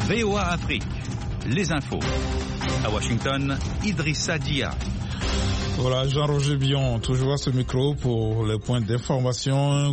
VOA Afrique, les infos. À Washington, Idrissa Dia. Voilà, Jean-Roger Bion, toujours à ce micro pour les points d'information. Un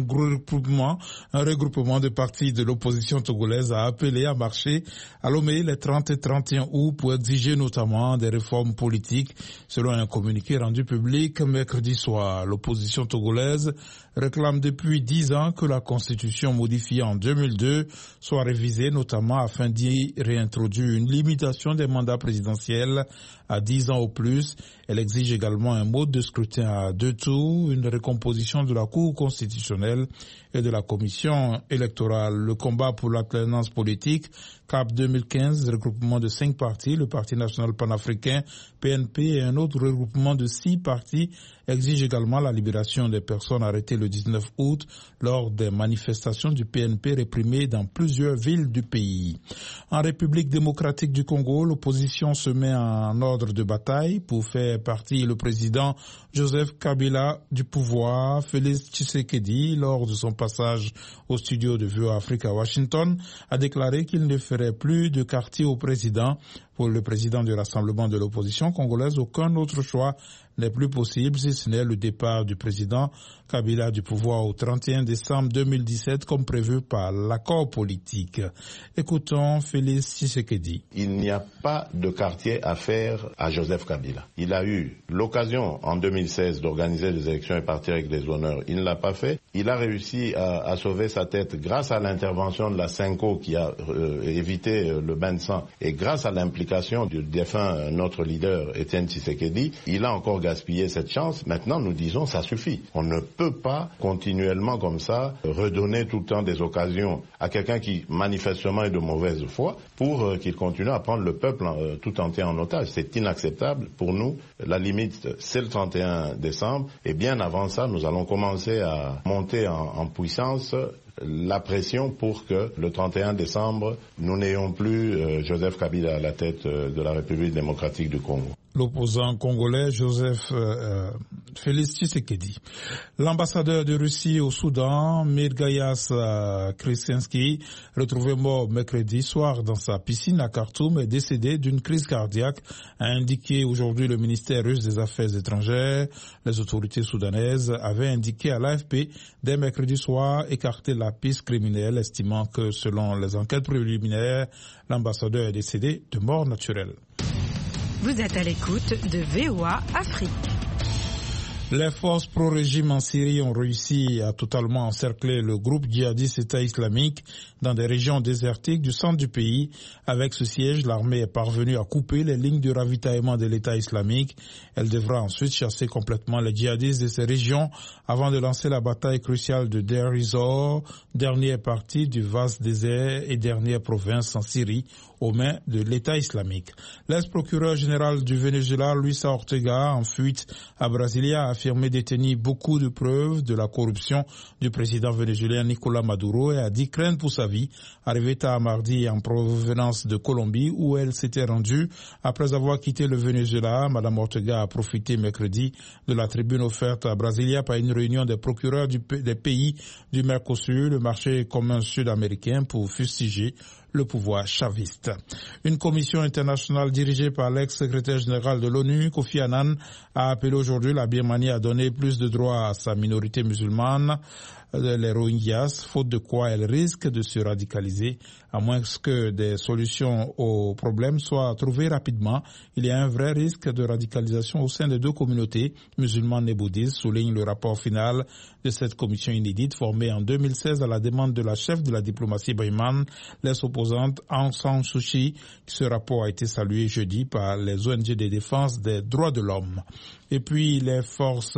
regroupement de partis de l'opposition togolaise a appelé à marcher à Lomé les 30 et 31 août pour exiger notamment des réformes politiques, selon un communiqué rendu public mercredi soir. L'opposition togolaise réclame depuis 10 ans que la Constitution modifiée en 2002 soit révisée, notamment afin d'y réintroduire une limitation des mandats présidentiels à 10 ans au plus. Elle exige également un mode de scrutin à 2 tours, une recomposition de la Cour constitutionnelle et de la Commission électorale. Le combat pour l'alternance politique, CAP 2015, regroupement de 5 partis, le Parti national panafricain, PNP, et un autre regroupement de 6 partis, exige également la libération des personnes arrêtées le 19 août lors des manifestations du PNP réprimées dans plusieurs villes du pays. En République démocratique du Congo, l'opposition se met en ordre de bataille pour faire partie le président Joseph Kabila du pouvoir. Félix Tshisekedi, lors de son passage au studio de VOA Afrique à Washington, a déclaré qu'il ne ferait plus de quartier au président. Pour le président du Rassemblement de l'opposition congolaise, aucun autre choix n'est plus possible si ce n'est le départ du président Kabila du pouvoir au 31 décembre 2017 comme prévu par l'accord politique. Écoutons Félix Tshisekedi. Il n'y a pas de quartier à faire à Joseph Kabila. Il a eu l'occasion en 2016 d'organiser des élections et partir avec des honneurs. Il ne l'a pas fait. Il a réussi à sauver sa tête grâce à l'intervention de la Senko qui a évité le bain de sang et grâce à l'implication du défunt notre leader Étienne Tshisekedi. Il a encore gaspillé cette chance. Maintenant, nous disons ça suffit. On ne peut pas continuellement comme ça redonner tout le temps des occasions à quelqu'un qui manifestement est de mauvaise foi pour qu'il continue à prendre le peuple tout entier en otage. C'est inacceptable pour nous. La limite, c'est le 31 décembre. Et bien avant ça, nous allons commencer à monter en puissance la pression pour que le 31 décembre, nous n'ayons plus Joseph Kabila à la tête de la République démocratique du Congo. L'opposant congolais Joseph Félix Tshisekedi. L'ambassadeur de Russie au Soudan, Mirgayas Kresinsky, retrouvé mort mercredi soir dans sa piscine à Khartoum, est décédé d'une crise cardiaque, a indiqué aujourd'hui le ministère russe des Affaires étrangères. Les autorités soudanaises avaient indiqué à l'AFP dès mercredi soir écarter la piste criminelle, estimant que selon les enquêtes préliminaires, l'ambassadeur est décédé de mort naturelle. Vous êtes à l'écoute de VOA Afrique. Les forces pro-régime en Syrie ont réussi à totalement encercler le groupe djihadiste État islamique dans des régions désertiques du centre du pays. Avec ce siège, l'armée est parvenue à couper les lignes de ravitaillement de l'État islamique. Elle devra ensuite chasser complètement les djihadistes de ces régions avant de lancer la bataille cruciale de Deir ez-Zor, dernière partie du vaste désert et dernière province en Syrie, aux mains de l'État islamique. L'ex-procureur général du Venezuela, Luisa Ortega, en fuite à Brasilia, a affirmé détenir beaucoup de preuves de la corruption du président vénézuélien Nicolás Maduro et a dit craindre pour sa vie. Arrivée à mardi en provenance de Colombie, où elle s'était rendue après avoir quitté le Venezuela, Madame Ortega a profité mercredi de la tribune offerte à Brasilia par une réunion des procureurs des pays du Mercosur, le marché commun sud-américain, pour fustiger le pouvoir chaviste. Une commission internationale dirigée par l'ex-secrétaire général de l'ONU, Kofi Annan, a appelé aujourd'hui la Birmanie à donner plus de droits à sa minorité musulmane, les Rohingyas, faute de quoi elle risque de se radicaliser. À moins que des solutions aux problèmes soient trouvées rapidement, il y a un vrai risque de radicalisation au sein des deux communautés, musulmanes et bouddhistes, souligne le rapport final de cette commission inédite formée en 2016 à la demande de la chef de la diplomatie birmane, l'ex-opposante Aung San Suu Kyi. Ce rapport a été salué jeudi par les ONG de défense des droits de l'homme. Et puis les forces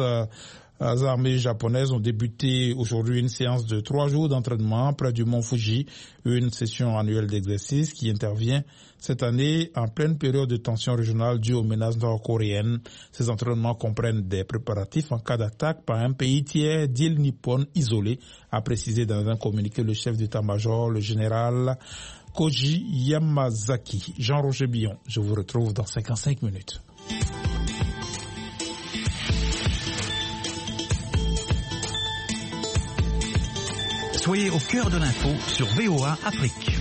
armées japonaises ont débuté aujourd'hui une séance de 3 jours d'entraînement près du mont Fuji, une session annuelle d'exercice qui intervient cette année en pleine période de tension régionale due aux menaces nord-coréennes. Ces entraînements comprennent des préparatifs en cas d'attaque par un pays tiers d'île nippone isolée, a précisé dans un communiqué le chef d'état-major, le général Koji Yamazaki. Jean-Roger Bion, je vous retrouve dans 55 minutes. Soyez au cœur de l'info sur VOA Afrique.